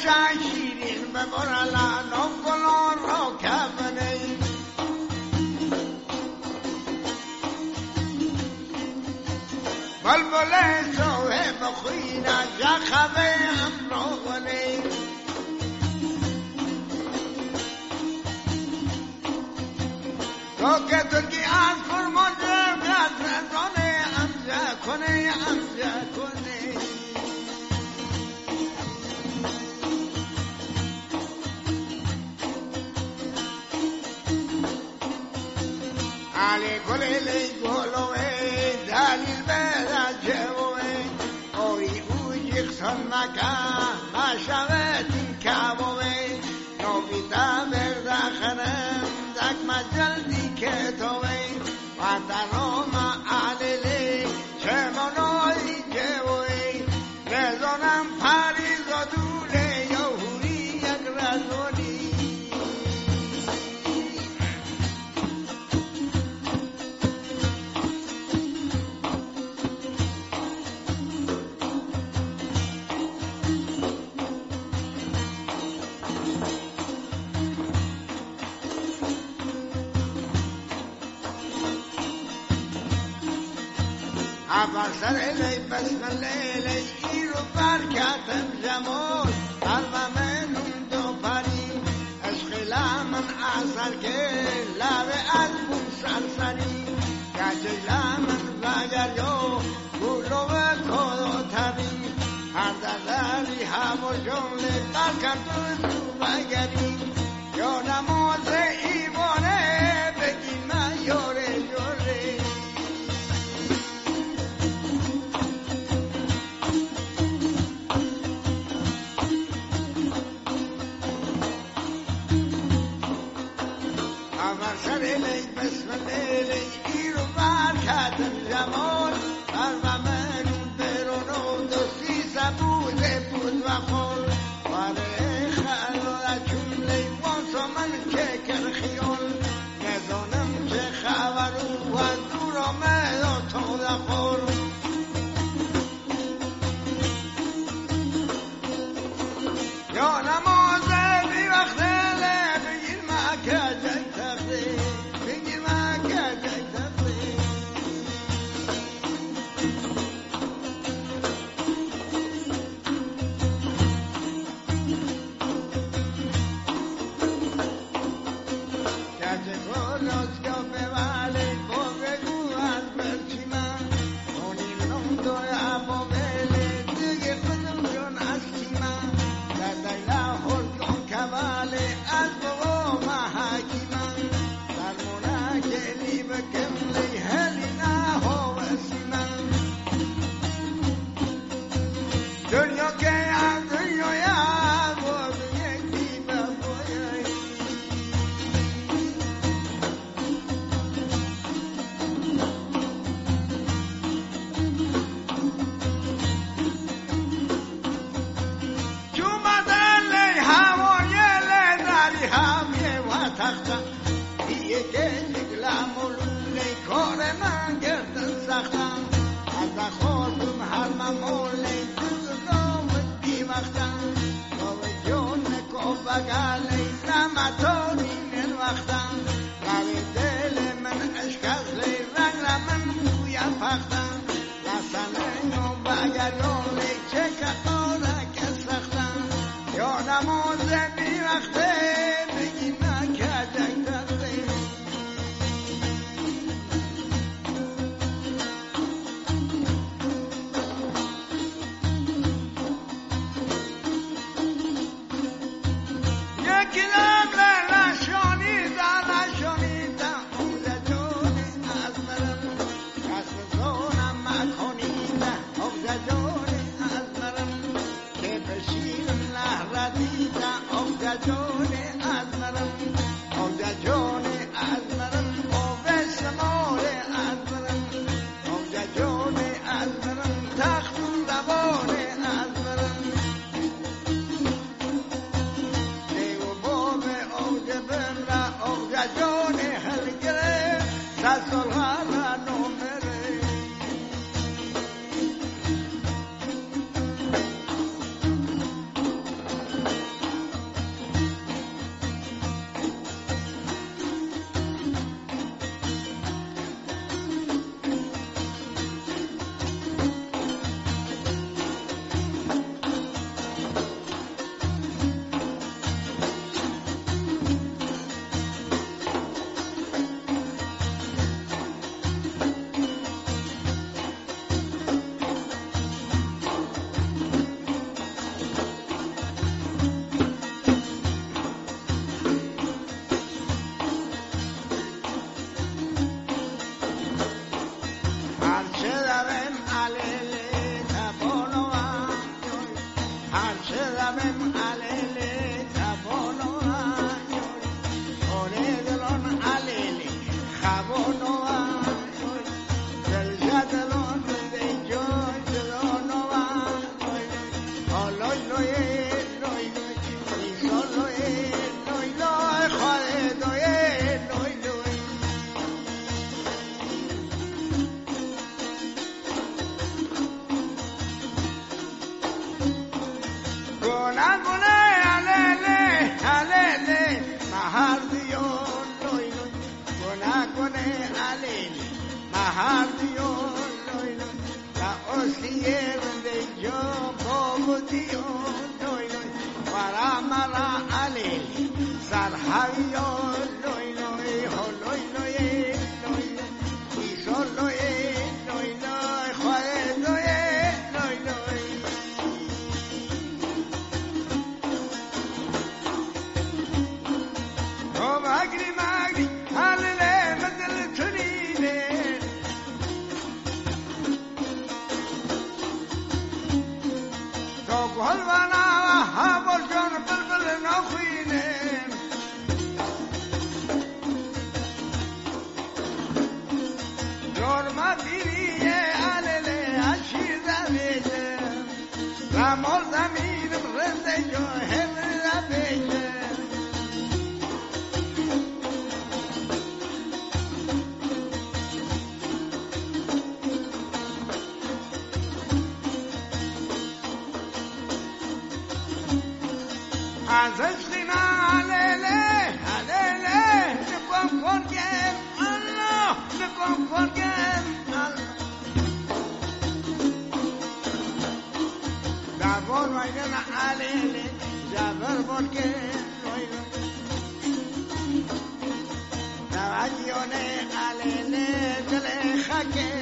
شیرین ببر لعنت گلان را کبنه بلبل صاحب خوینا جخبه امروانه تو که ترکی از فرمانده گذرانه امزه کنه امزه کنه علی گلی گلوه دلیل برجوه اوی اوی خسن مکان مشوتی کبوه نویتا بردخنم دک مجلدی که توه و درام علیلی چمنایی جوه رزانم پریز و دوله یهوری یک رزونی افسر لی بسم لیلی ایرو برکتم جمال قلبم نون دو پری عشق لمن اثر که لب از بون سرسری گج لمن بگریا گلو کدو تبی هر دلی هم و جمله برکت تو بگری یا نماز ایوانه بگی من یوره جوره لی بسم لیلی ایرو برکتم جمال قلبم نون برون و دوستی سبوده بود و خور واره خلال جمله وانسا من که کر خیال نزانم که خبرو و دور آمد و تو دخور یا نمازه بی وقته بگیر مکه جای تخته سهر دیون لوی لوی و اسیر دیجا بابو دیون لوی لوی ورا مرا علی سرحویون لوی لوی لوی لوی لوی ایسو لوی لوی لوی خواه لوی لوی لوی او مگری مگری حلله مدل تنینه تو گل وانا هوا جان بلبل نخوینه جرم بیریه علله اشیر زمیده رمال زمینم رنده جو هم زمیده عزیزینا علله علله نکن کنگم الله نکن کنگم الله جبر ویدن علله جبر بولگم توجیونه علله دل خکه